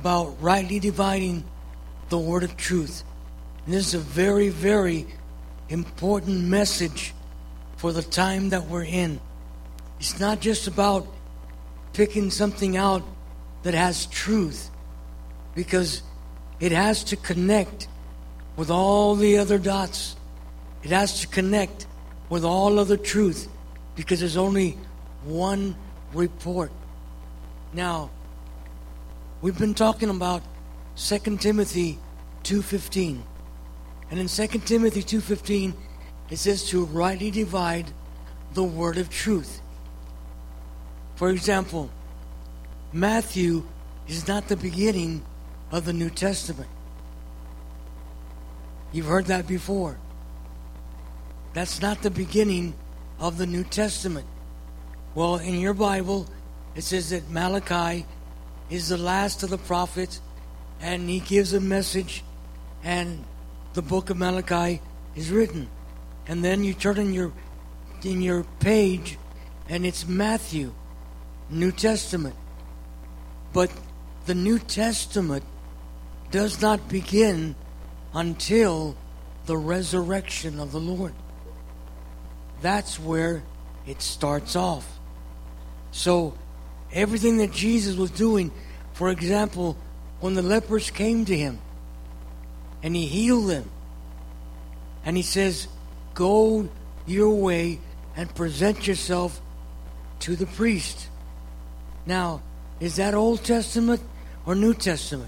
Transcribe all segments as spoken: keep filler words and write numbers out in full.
about rightly dividing the word of truth. And this is a very, very important message for the time that we're in. It's not just about picking something out that has truth, because it has to connect with all the other dots. It has to connect with all other truth, because there's only one report. Now, we've been talking about Second Timothy two fifteen. And in Second Timothy two fifteen, it says to rightly divide the word of truth. For example, Matthew is not the beginning of the New Testament. You've heard that before. That's not the beginning of the New Testament. Well, in your Bible, it says that Malachi is the last of the prophets, and he gives a message, and the book of Malachi is written. And then you turn in your in your page, and it's Matthew, New Testament. But the New Testament does not begin until the resurrection of the Lord. That's where it starts off. So everything that Jesus was doing, for example, when the lepers came to him and he healed them, and he says, go your way and present yourself to the priest. Now, is that Old Testament or New Testament?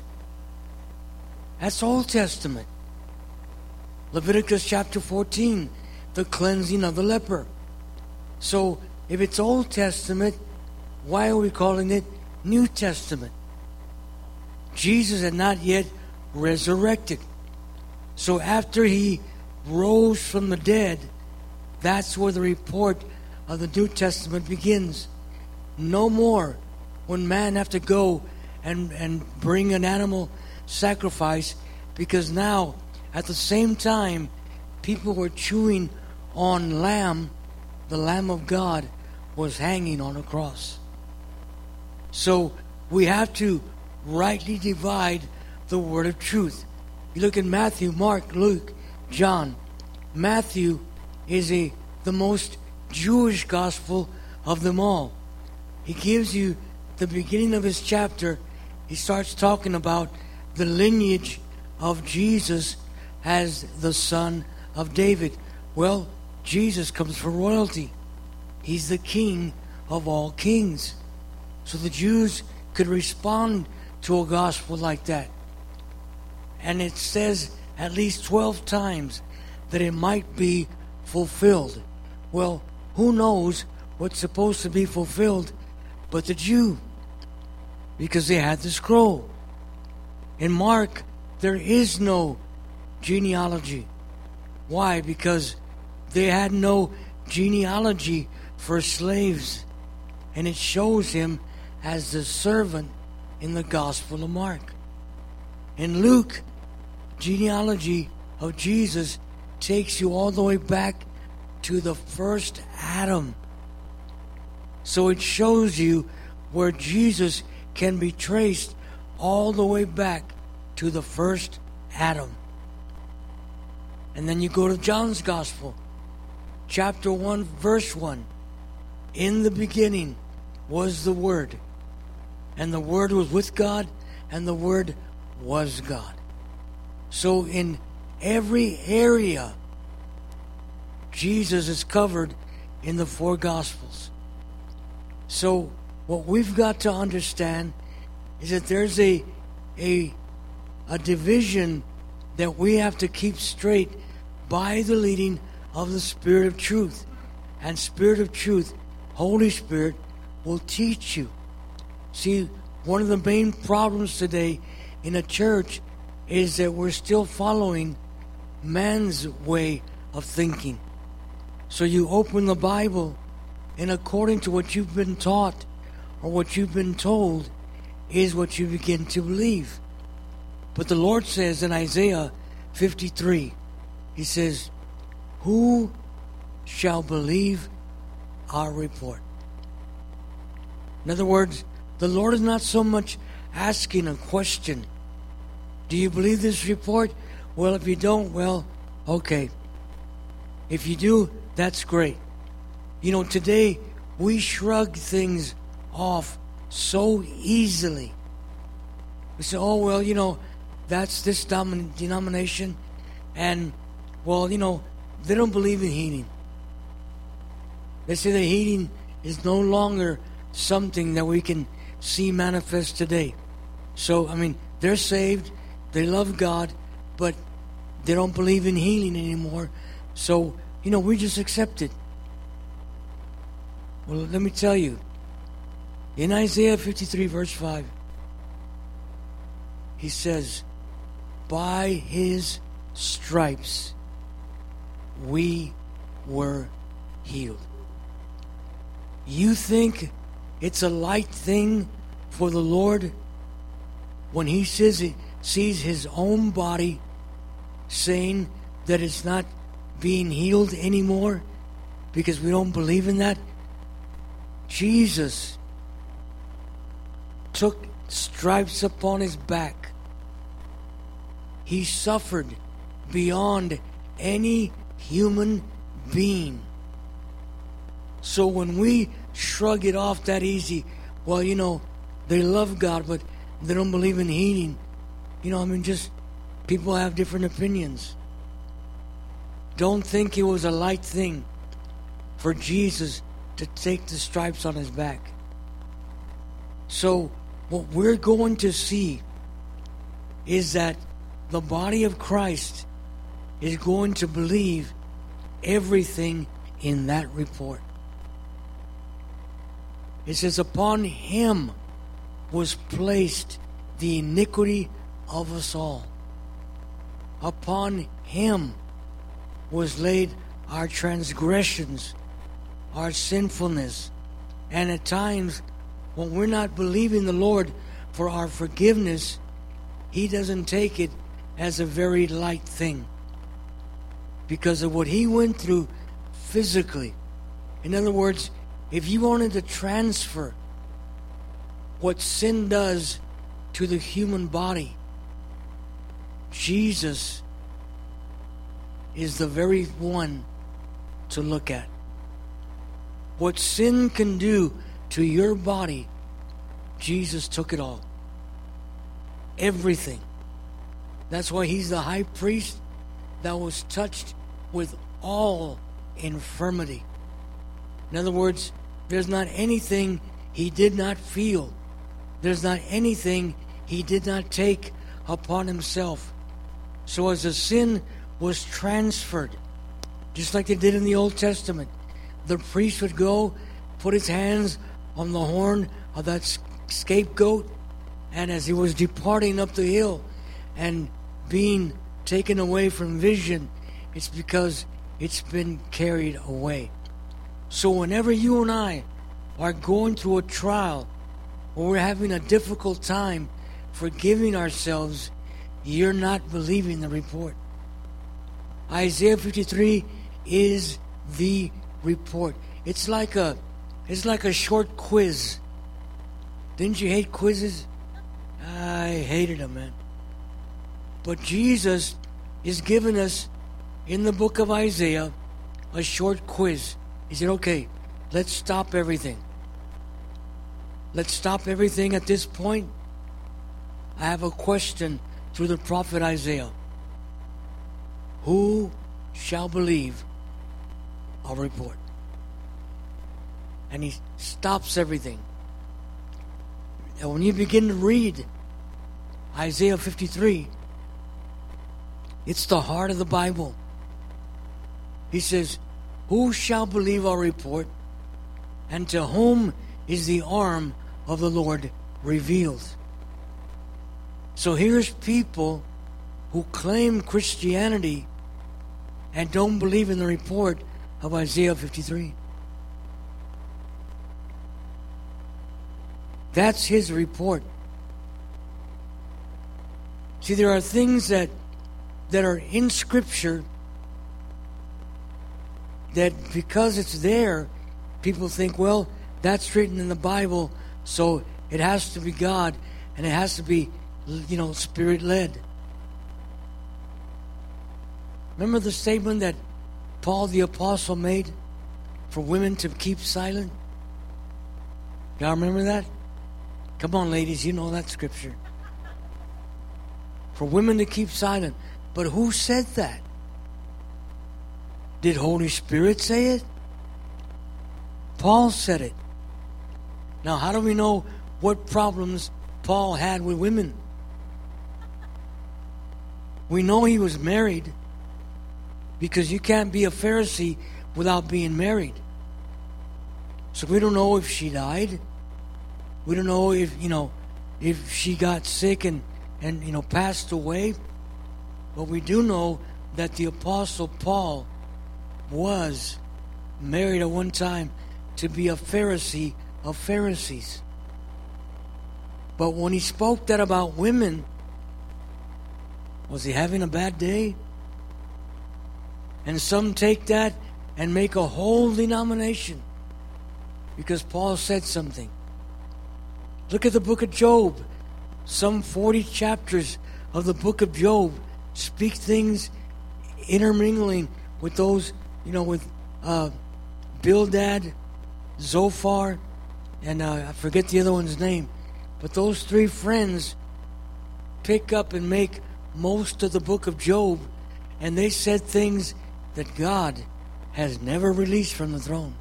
That's Old Testament. Leviticus chapter fourteen, the cleansing of the leper. So, if it's Old Testament, why are we calling it New Testament? Jesus had not yet resurrected. So after he rose from the dead, that's where the report of the New Testament begins. No more when man have to go and, and bring an animal sacrifice, because now at the same time people were chewing on lamb, the Lamb of God was hanging on a cross. So we have to rightly divide the word of truth. You look at Matthew, Mark, Luke, John. Matthew is a the most Jewish gospel of them all. He gives you the beginning of his chapter. He starts talking about the lineage of Jesus as the son of David. Well, Jesus comes from royalty. He's the king of all kings. So the Jews could respond to a gospel like that. And it says at least twelve times that it might be fulfilled. Well, who knows what's supposed to be fulfilled but the Jew? Because they had the scroll. In Mark, there is no genealogy. Why? Because they had no genealogy for slaves. And it shows him as the servant in the Gospel of Mark. In Luke, genealogy of Jesus takes you all the way back to the first Adam. So it shows you where Jesus can be traced all the way back to the first Adam. And then you go to John's Gospel, chapter one, verse one. In the beginning was the Word, and the Word was with God, and the Word was God. So in every area, Jesus is covered in the four Gospels. So what we've got to understand is that there's a a a division that we have to keep straight by the leading of the Spirit of truth. And Spirit of truth, Holy Spirit, will teach you. See, one of the main problems today in a church is that we're still following man's way of thinking. So you open the Bible, and according to what you've been taught or what you've been told is what you begin to believe. But the Lord says in Isaiah fifty-three, He says, who shall believe our report? In other words, the Lord is not so much asking a question. Do you believe this report? Well, if you don't, well, okay. If you do, that's great. You know, today we shrug things off so easily. We say, oh, well, you know, that's this domin- denomination, and, well, you know, they don't believe in healing. They say that healing is no longer something that we can see manifest today. So, I mean, they're saved, they love God, but they don't believe in healing anymore. So, you know, we just accept it. Well, let me tell you, in Isaiah fifty-three, verse five, he says, by his stripes we were healed. You think it's a light thing for the Lord when he says it, sees his own body saying that it's not being healed anymore because we don't believe in that? Jesus took stripes upon his back. He suffered beyond any human being. So when we shrug it off that easy, well, you know, they love God, but they don't believe in healing. You know, I mean, just people have different opinions. Don't think it was a light thing for Jesus to take the stripes on his back. So what we're going to see is that the body of Christ is going to believe everything in that report. It says, upon him was placed the iniquity of us all. Upon him was laid our transgressions, our sinfulness. And at times, when we're not believing the Lord for our forgiveness, he doesn't take it as a very light thing because of what he went through physically. In other words, if you wanted to transfer what sin does to the human body, Jesus is the very one to look at. What sin can do to your body, Jesus took it all. Everything. That's why he's the high priest that was touched with all infirmity. In other words, there's not anything he did not feel. There's not anything he did not take upon himself. So as the sin was transferred, just like they did in the Old Testament, the priest would go, put his hands on the horn of that scapegoat, and as he was departing up the hill and being taken away from vision, it's because it's been carried away. So whenever you and I are going through a trial, or we're having a difficult time forgiving ourselves, you're not believing the report. Isaiah fifty-three is the report. It's like a it's like a short quiz. Didn't you hate quizzes? I hated them, man. But Jesus is giving us in the book of Isaiah a short quiz. He said, okay, let's stop everything. Let's stop everything at this point. I have a question through the prophet Isaiah. Who shall believe our report? And he stops everything. And when you begin to read Isaiah fifty-three, it's the heart of the Bible. He says, who shall believe our report? And to whom is the arm of the Lord revealed? So here's people who claim Christianity and don't believe in the report of Isaiah fifty-three. That's his report. See, there are things that that are in Scripture that because it's there, people think, well, that's written in the Bible, so it has to be God. And it has to be, you know, Spirit-led. Remember the statement that Paul the Apostle made for women to keep silent? Y'all remember that? Come on, ladies, you know that scripture. For women to keep silent. But who said that? Did Holy Spirit say it? Paul said it. Now, how do we know what problems Paul had with women? We know he was married, because you can't be a Pharisee without being married. So we don't know if she died. We don't know if, you know, if she got sick and, and you know, passed away. But we do know that the Apostle Paul was married at one time to be a Pharisee of Pharisees. But when he spoke that about women, was he having a bad day? And some take that and make a whole denomination because Paul said something. Look at the book of Job. Some forty chapters of the book of Job speak things intermingling with those, you know, with uh, Bildad, Zophar, and uh, I forget the other one's name. But those three friends pick up and make most of the book of Job, and they said things that God has never released from the throne.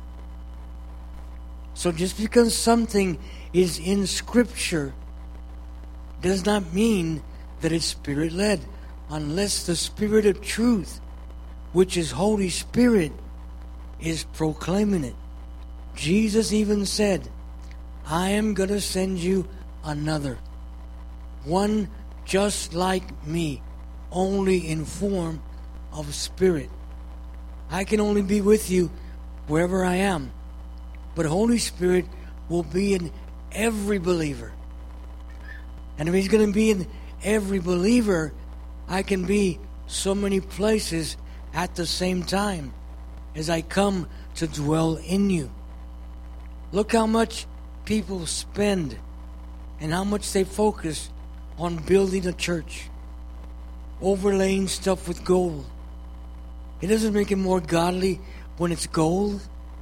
So just because something is in Scripture does not mean that it's Spirit-led, unless the Spirit of truth, which is Holy Spirit, is proclaiming it. Jesus even said, I am going to send you another, one just like me, only in form of spirit. I can only be with you wherever I am, but Holy Spirit will be in every believer. And if he's going to be in every believer, I can be so many places at the same time as I come to dwell in you. Look how much people spend and how much they focus on building a church, overlaying stuff with gold. It doesn't make it more godly when it's gold.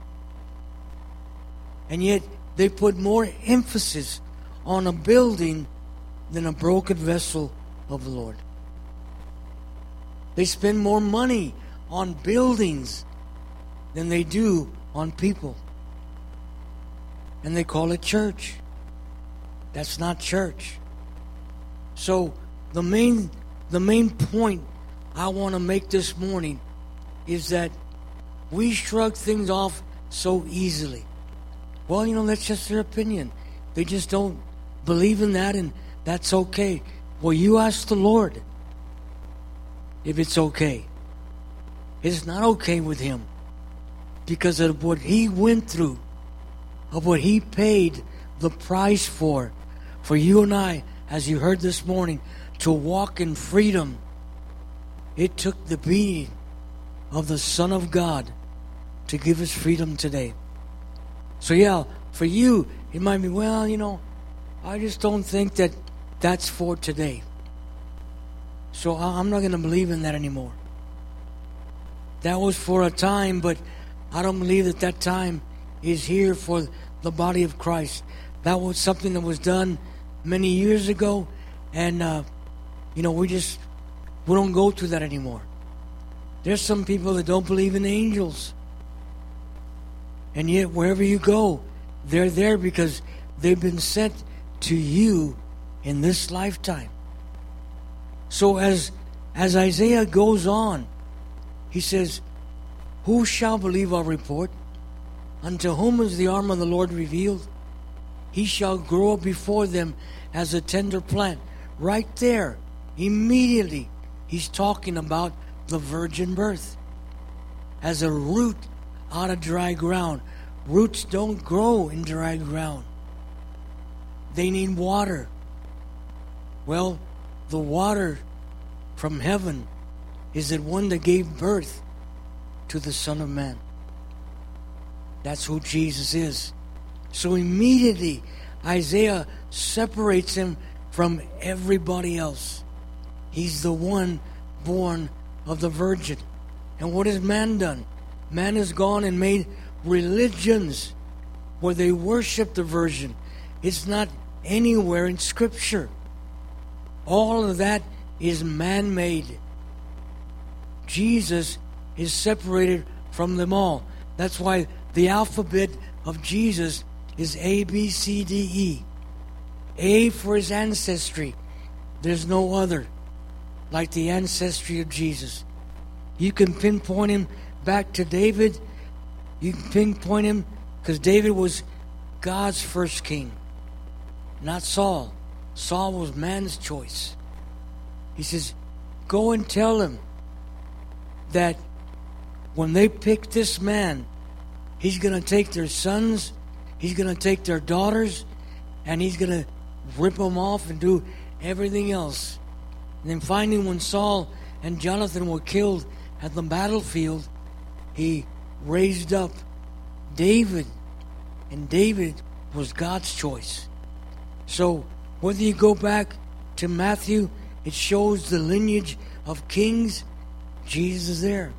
And yet they put more emphasis on a building than a broken vessel of the Lord. They spend more money on buildings than they do on people. And they call it church. That's not church. So the main the main point I want to make this morning is that we shrug things off so easily. Well, you know, that's just their opinion. They just don't believe in that, and that's okay. Well, you ask the Lord if it's okay. It's not okay with him because of what he went through, of what he paid the price for, for you and I, as you heard this morning, to walk in freedom. It took the beating of the Son of God to give us freedom today. So yeah, for you, it might be, well, you know, I just don't think that that's for today. So I'm not going to believe in that anymore. That was for a time, but I don't believe that that time is here for the body of Christ. That was something that was done many years ago, and uh, you know, we just we don't go through that anymore. There's some people that don't believe in angels, and yet wherever you go, they're there because they've been sent to you in this lifetime. So as as Isaiah goes on, he says, who shall believe our report? Unto whom is the arm of the Lord revealed? He shall grow up before them as a tender plant. Right there, immediately, he's talking about the virgin birth. As a root out of dry ground. Roots don't grow in dry ground. They need water. Well, the water from heaven is the one that gave birth to the Son of Man. That's who Jesus is. So immediately Isaiah separates him from everybody else. He's the one born of the virgin. And what has man done? Man has gone and made religions where they worship the virgin. It's not anywhere in Scripture. All of that is man-made. Jesus is separated from them all. That's why the alphabet of Jesus is A, B, C, D, E. A for his ancestry. There's no other like the ancestry of Jesus. You can pinpoint him back to David. You can pinpoint him because David was God's first king, not Saul. Saul was man's choice. He says, go and tell him that when they pick this man, he's going to take their sons, he's going to take their daughters, and he's going to rip them off and do everything else. And then finally, when Saul and Jonathan were killed at the battlefield, he raised up David, and David was God's choice. So whether you go back to Matthew, it shows the lineage of kings. Jesus is there.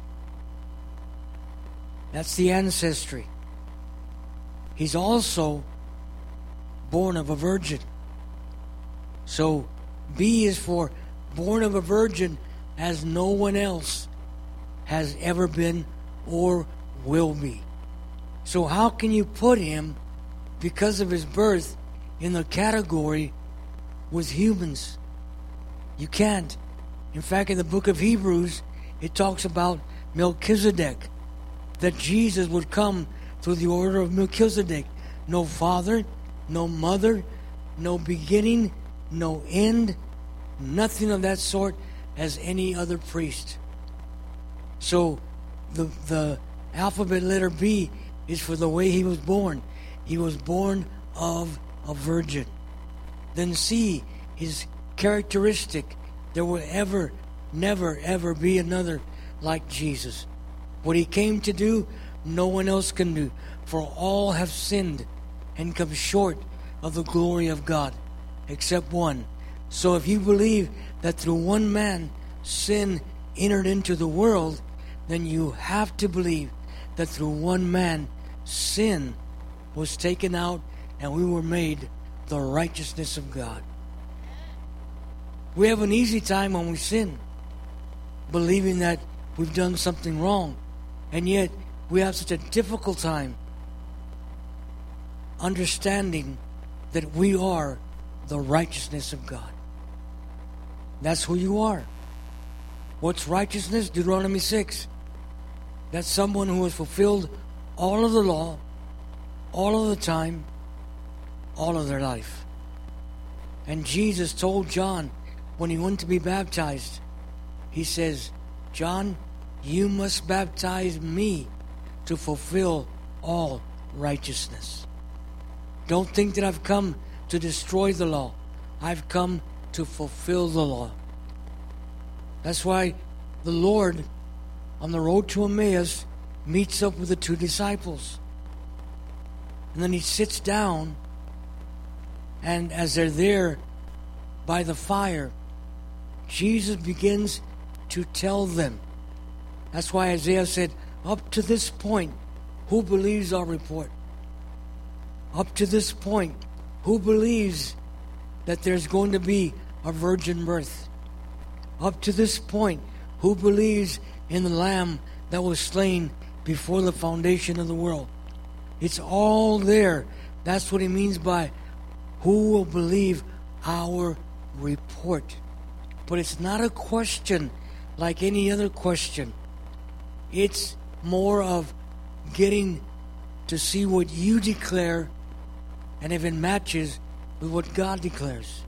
That's the ancestry. He's also born of a virgin. So B is for born of a virgin, as no one else has ever been or will be. So how can you put him, because of his birth, in the category with humans? You can't. In fact, in the book of Hebrews, it talks about Melchizedek, that Jesus would come through the order of Melchizedek. No father, no mother, no beginning, no end, nothing of that sort as any other priest. So the the alphabet letter B is for the way he was born. He was born of a virgin. Then C, his characteristic. There will ever, never, ever be another like Jesus. What he came to do, no one else can do. For all have sinned and come short of the glory of God, except one. So if you believe that through one man sin entered into the world, then you have to believe that through one man sin was taken out and we were made the righteousness of God. We have an easy time when we sin, believing that we've done something wrong, and yet we have such a difficult time understanding that we are the righteousness of God. That's who you are. What's righteousness? Deuteronomy six. That's someone who has fulfilled all of the law, all of the time, all of their life. And Jesus told John when he went to be baptized, he says, John, you must baptize me to fulfill all righteousness. Don't think that I've come to destroy the law. I've come to fulfill the law. That's why the Lord, on the road to Emmaus, meets up with the two disciples. And then he sits down, and as they're there by the fire, Jesus begins to tell them. That's why Isaiah said, up to this point, who believes our report? Up to this point, who believes that there's going to be a virgin birth? Up to this point, who believes in the Lamb that was slain before the foundation of the world? It's all there. That's what he means by who will believe our report. But it's not a question like any other question. It's more of getting to see what you declare and if it matches with what God declares.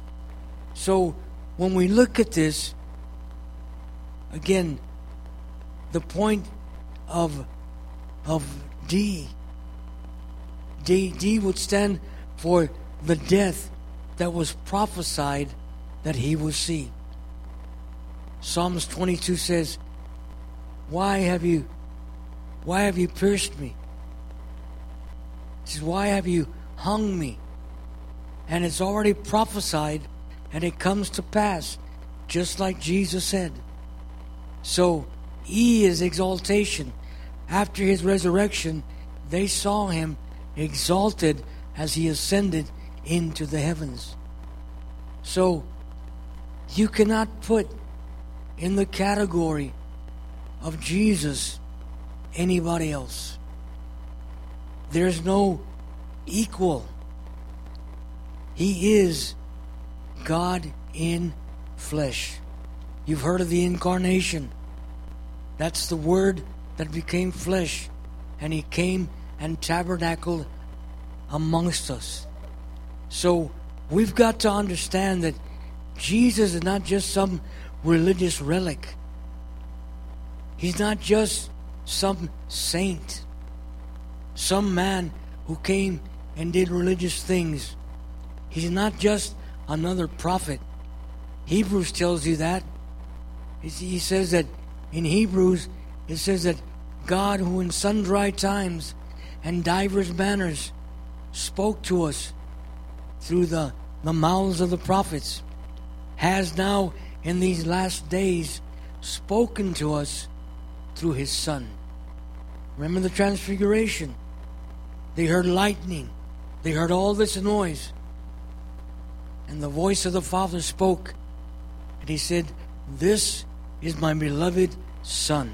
So when we look at this, again, the point of of D, D, D would stand for the death that was prophesied that he will see. Psalms twenty-two says, Why have you why have you pierced me? It says, why have you hung me? And it's already prophesied and it comes to pass, just like Jesus said. So, E is exaltation. After his resurrection, they saw him exalted as he ascended into the heavens. So, you cannot put in the category of Jesus anybody else. There's no equal. He is God in flesh. You've heard of the incarnation. That's the Word that became flesh, and he came and tabernacled amongst us. So we've got to understand that Jesus is not just some religious relic. He's not just some saint, some man who came and did religious things. He's not just another prophet. Hebrews tells you that. He says that in Hebrews, it says that God, who in sundry times and divers manners spoke to us through the, the mouths of the prophets, has now in these last days spoken to us through his Son. Remember the transfiguration? They heard lightning. They heard all this noise. And the voice of the Father spoke. And he said, "This is my beloved Son.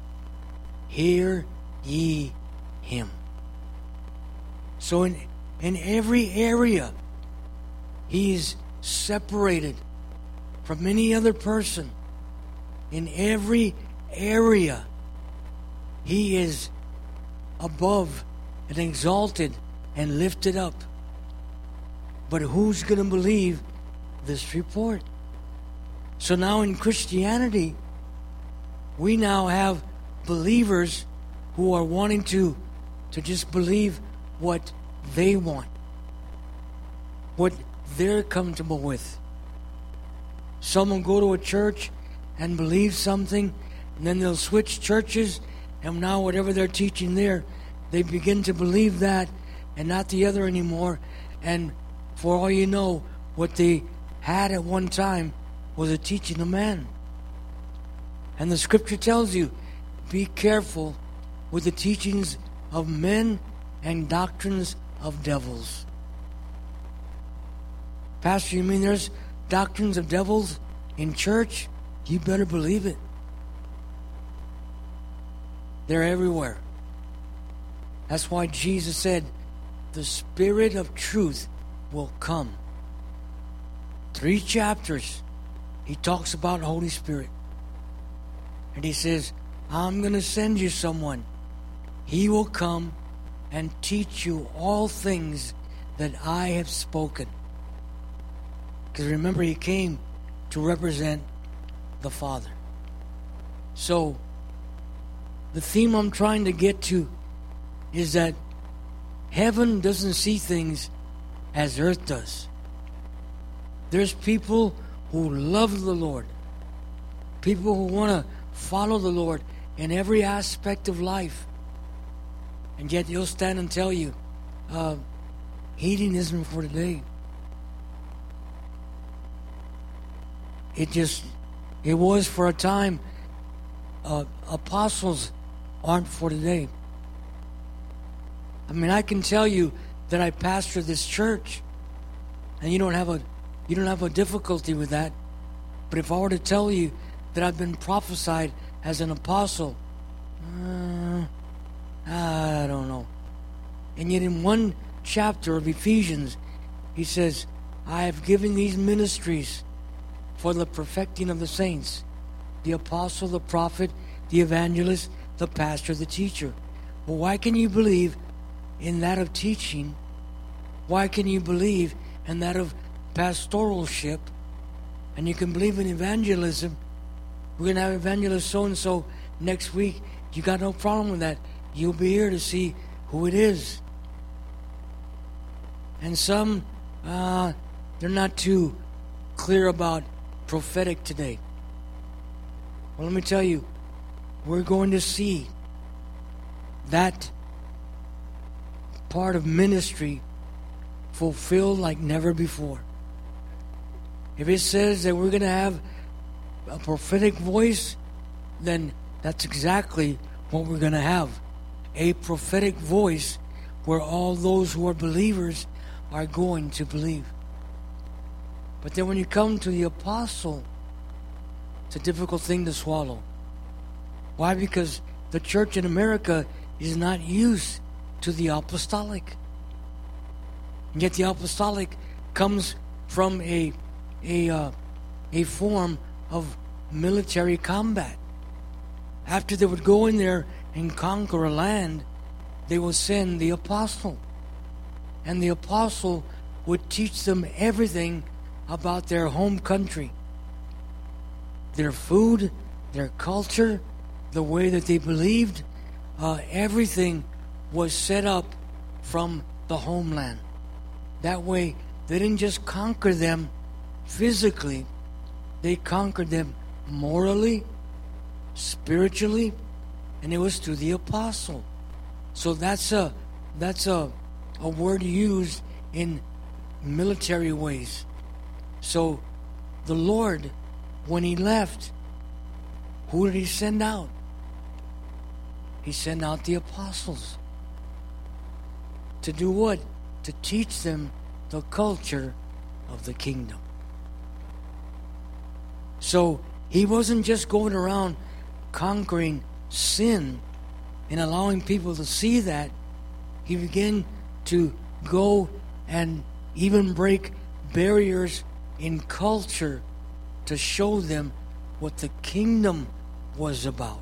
Hear ye him." So in, in every area, he is separated from any other person. In every area, he is above and exalted and lifted up. But who's going to believe this report? So now in Christianity, we now have believers who are wanting to, to just believe what they want, what they're comfortable with. Some will go to a church and believe something, and then they'll switch churches, and now whatever they're teaching there, they begin to believe that and not the other anymore. And for all you know, what they had at one time was a teaching of man. And the scripture tells you, be careful with the teachings of men and doctrines of devils. Pastor, you mean there's doctrines of devils in church? You better believe it. They're everywhere. That's why Jesus said, the Spirit of truth will come. Three chapters, he talks about Holy Spirit. And he says, I'm going to send you someone. He will come and teach you all things that I have spoken. Because remember, he came to represent the Father. So, the theme I'm trying to get to is that heaven doesn't see things as earth does. There's people who love the Lord. People who want to follow the Lord in every aspect of life. And yet they'll stand and tell you, uh, heating isn't for today. It just, it was for a time. Uh, apostles aren't for today. I mean, I can tell you that I pastor this church, and you don't have a, you don't have a difficulty with that. But if I were to tell you that I've been prophesied as an apostle, uh, I don't know. And yet in one chapter of Ephesians, he says, I have given these ministries for the perfecting of the saints. The apostle, the prophet, the evangelist, the pastor, the teacher. Well, why can you believe in that of teaching? Why can you believe in that of pastoralship? And you can believe in evangelism. We're going to have evangelist so-and-so next week. You got no problem with that. You'll be here to see who it is. And some, uh, they're not too clear about prophetic today. Well, let me tell you, we're going to see that part of ministry fulfilled like never before. If it says that we're going to have a prophetic voice, then that's exactly what we're going to have. A prophetic voice where all those who are believers are going to believe. But then when you come to the apostle, it's a difficult thing to swallow. Why? Because the church in America is not used to the apostolic. And yet the apostolic comes from a a uh, a form of military combat. After they would go in there and conquer a land, they would send the apostle. And the apostle would teach them everything about their home country. Their food, their culture, the way that they believed, uh, everything was set up from the homeland. That way, they didn't just conquer them physically, they conquered them morally, spiritually, and it was through the apostle. So that's a that's a a word used in military ways. So the Lord, when he left, who did he send out? He sent out the apostles. To do what? To teach them the culture of the kingdom. So he wasn't just going around conquering sin and allowing people to see that. He began to go and even break barriers in culture to show them what the kingdom was about.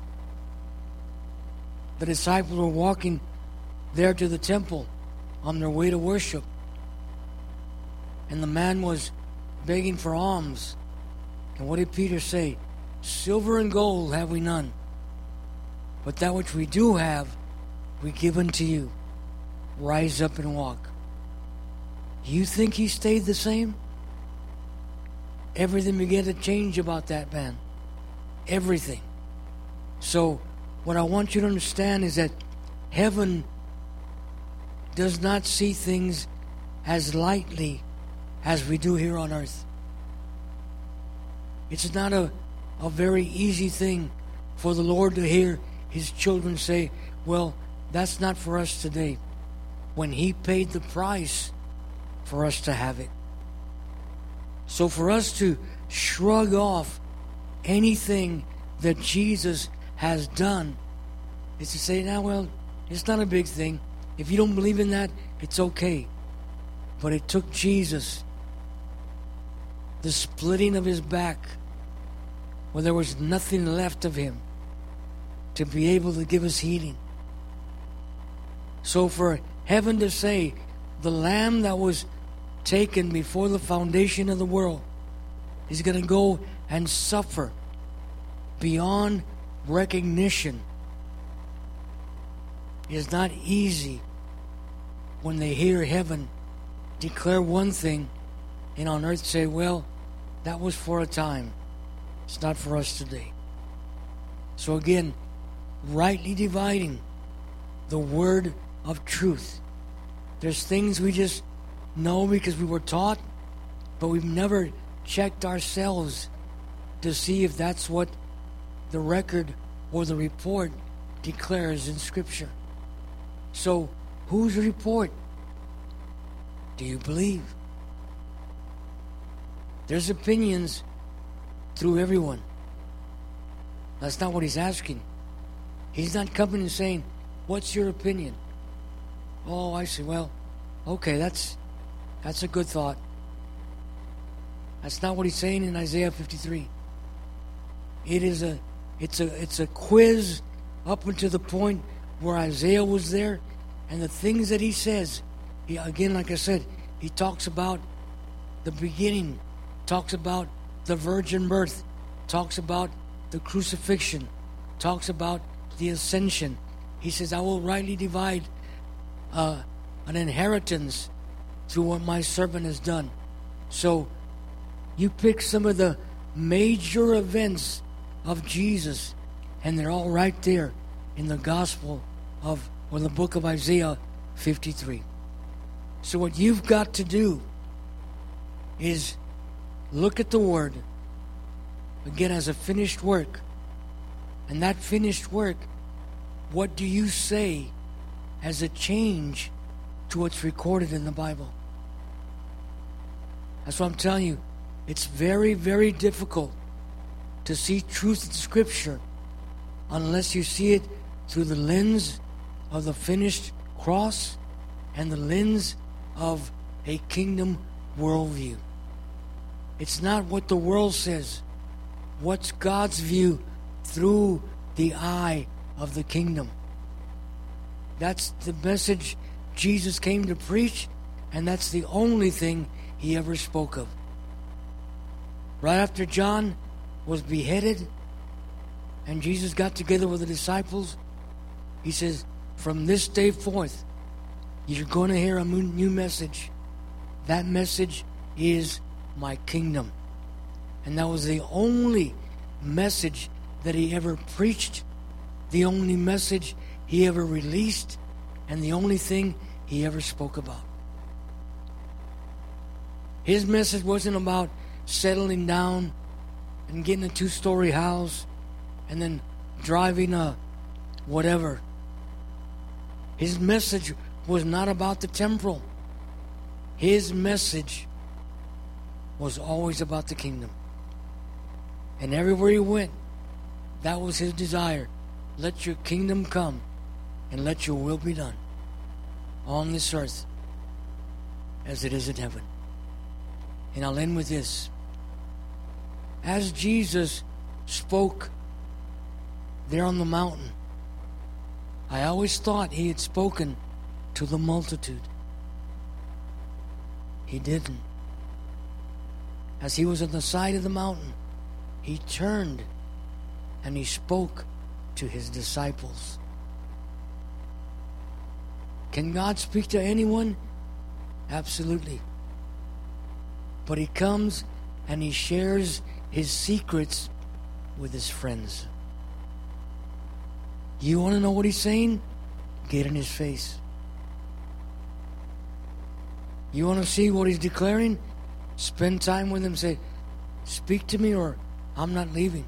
The disciples were walking there to the temple on their way to worship, and the man was begging for alms. And what did Peter say? Silver and gold have we none, but that which we do have, we give unto you. Rise up and walk. Do you think he stayed the same? Everything began to change about that man. Everything. So, what I want you to understand is that heaven does not see things as lightly as we do here on earth. It's not a, a very easy thing for the Lord to hear his children say, well, that's not for us today, when he paid the price for us to have it. So for us to shrug off anything that Jesus has done is to say, now, well, it's not a big thing. If you don't believe in that, it's okay. But it took Jesus, the splitting of his back, when there was nothing left of him, to be able to give us healing. So for heaven to say, the Lamb that was taken before the foundation of the world is going to go and suffer beyond recognition is not easy when they hear heaven declare one thing and on earth say, well, that was for a time. It's not for us today. So again, rightly dividing the word of truth. There's things we just know because we were taught, but we've never checked ourselves to see if that's what the record or the report declares in Scripture. So, whose report do you believe? There's opinions through everyone. That's not what he's asking. He's not coming and saying, what's your opinion? Oh, I see. Well, okay, that's that's a good thought. That's not what he's saying in Isaiah fifty-three. It is a it's a it's a quiz up until the point where Isaiah was there, and the things that he says, he, again, like I said, he talks about the beginning, talks about the virgin birth, talks about the crucifixion, talks about the ascension. He says, I will rightly divide uh, an inheritance through what my servant has done. So you pick some of the major events of Jesus, and they're all right there in the gospel of, or the book of Isaiah fifty-three. So what you've got to do is look at the Word again as a finished work. And that finished work, what do you say as a change to what's recorded in the Bible? That's what I'm telling you. It's very, very difficult to see truth in Scripture unless you see it through the lens of the finished cross and the lens of a kingdom worldview. It's not what the world says. What's God's view through the eye of the kingdom? That's the message Jesus came to preach, and that's the only thing he ever spoke of. Right after John was beheaded and Jesus got together with the disciples, he says, from this day forth, you're going to hear a new message. That message is my kingdom. And that was the only message that he ever preached, the only message he ever released, and the only thing he ever spoke about. His message wasn't about settling down and getting a two-story house and then driving a whatever. His message was not about the temporal. His message was always about the kingdom. And everywhere he went, that was his desire. Let your kingdom come and let your will be done on this earth as it is in heaven. And I'll end with this. As Jesus spoke there on the mountain, I always thought he had spoken to the multitude. He didn't. As he was on the side of the mountain, he turned and he spoke to his disciples. Can God speak to anyone? Absolutely. But he comes and he shares his secrets with his friends. You want to know what he's saying? Get in his face. You want to see what he's declaring? Spend time with him. Say, speak to me or I'm not leaving.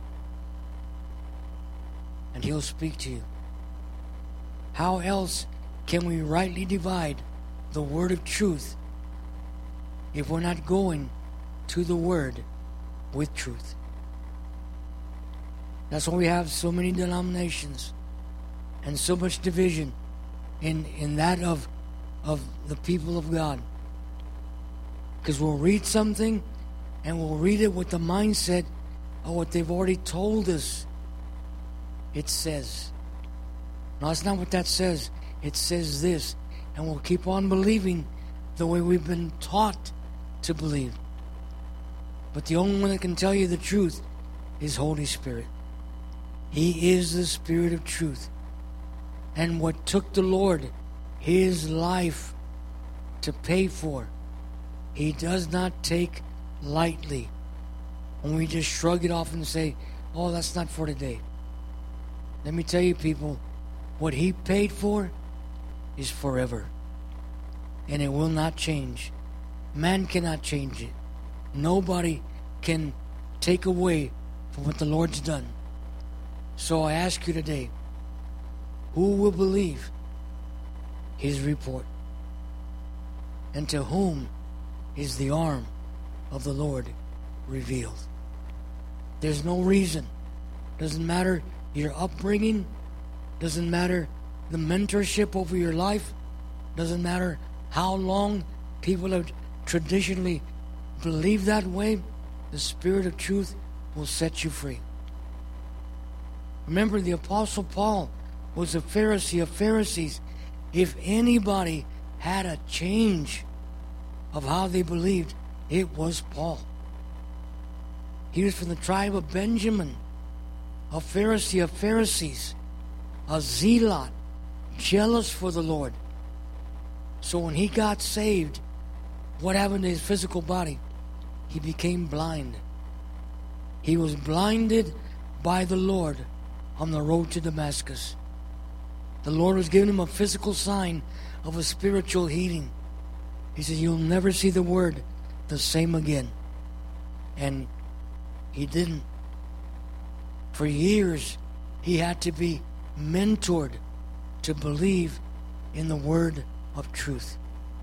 And he'll speak to you. How else can we rightly divide the word of truth if we're not going to the word with truth? That's why we have so many denominations and so much division in, in that of, of the people of God. Because we'll read something and we'll read it with the mindset of what they've already told us it says. No, that's not what that says. It says this. And we'll keep on believing the way we've been taught to believe. But the only one that can tell you the truth is Holy Spirit. He is the Spirit of truth. And what took the Lord his life to pay for, he does not take lightly. When we just shrug it off and say, oh, that's not for today. Let me tell you, people, what he paid for is forever. And it will not change. Man cannot change it. Nobody can take away from what the Lord's done. So I ask you today, who will believe his report? And to whom is the arm of the Lord revealed? There's no reason. Doesn't matter your upbringing. Doesn't matter the mentorship over your life. Doesn't matter how long people have traditionally believed that way. The Spirit of truth will set you free. Remember, the Apostle Paul was a Pharisee of Pharisees. If anybody had a change of how they believed, it was Paul. He was from the tribe of Benjamin, a Pharisee of Pharisees, a zealot, jealous for the Lord. So when he got saved, what happened to his physical body? He became blind. He was blinded by the Lord on the road to Damascus. The Lord was giving him a physical sign of a spiritual healing. He said, you'll never see the word the same again. And he didn't. For years, he had to be mentored to believe in the word of truth.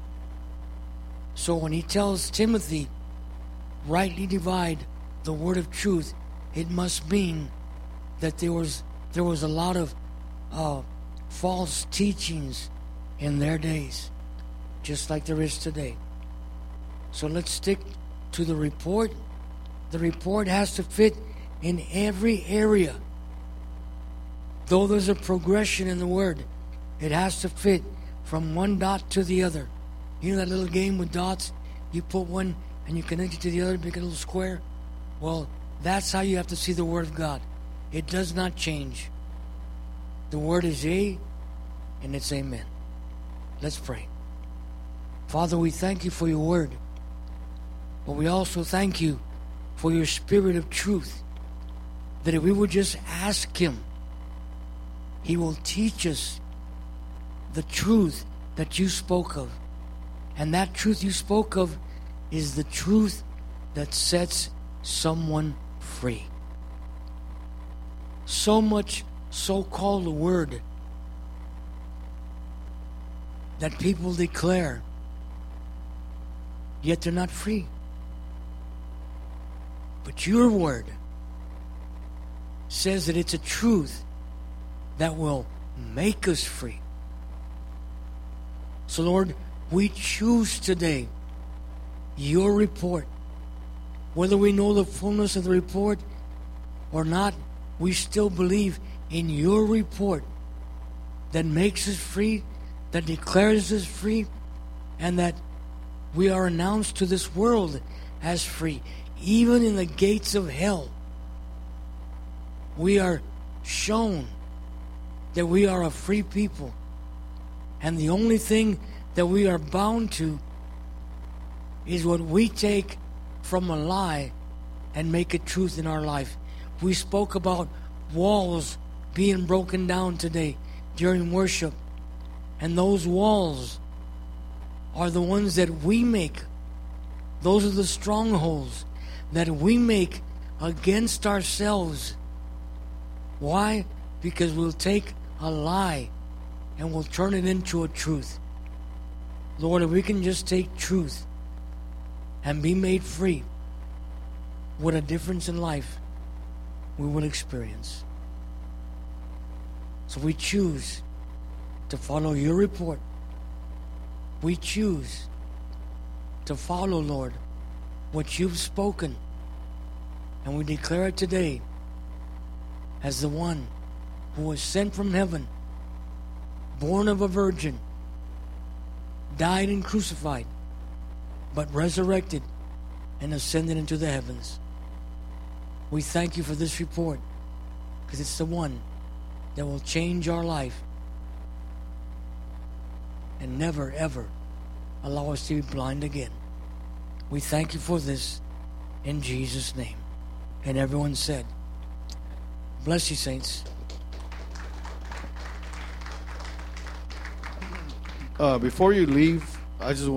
So when he tells Timothy, rightly divide the word of truth, it must mean that there was there was a lot of uh, false teachings in their days, just like there is today. So let's stick to the report. The report has to fit in every area. Though there's a progression in the word, it has to fit from one dot to the other. You know that little game with dots? You put one and you connect it to the other, make a little square. Well, that's how you have to see the Word of God. It does not change. The Word is yea, and it's amen. Let's pray. Father, we thank you for your Word. But we also thank you for your Spirit of truth. That if we would just ask Him, He will teach us the truth that you spoke of. And that truth you spoke of is the truth that sets someone free. So much so-called word that people declare, yet they're not free. But your word says that it's a truth that will make us free. So Lord, we choose today your report. Whether we know the fullness of the report or not, we still believe in your report that makes us free, that declares us free, and that we are announced to this world as free. Even in the gates of hell, we are shown that we are a free people. And the only thing that we are bound to is what we take from a lie and make it truth in our life. We spoke about walls being broken down today during worship. And those walls are the ones that we make. Those are the strongholds that we make against ourselves. Why? Because we'll take a lie and we'll turn it into a truth. Lord, if we can just take truth and be made free, what a difference in life we will experience. So we choose to follow your report. We choose to follow, Lord, what you've spoken. And we declare it today as the one who was sent from heaven, born of a virgin, died and crucified, but resurrected and ascended into the heavens. We thank you for this report, because it's the one that will change our life and never, ever allow us to be blind again. We thank you for this in Jesus' name. And everyone said, bless you, saints. Uh, before you leave, I just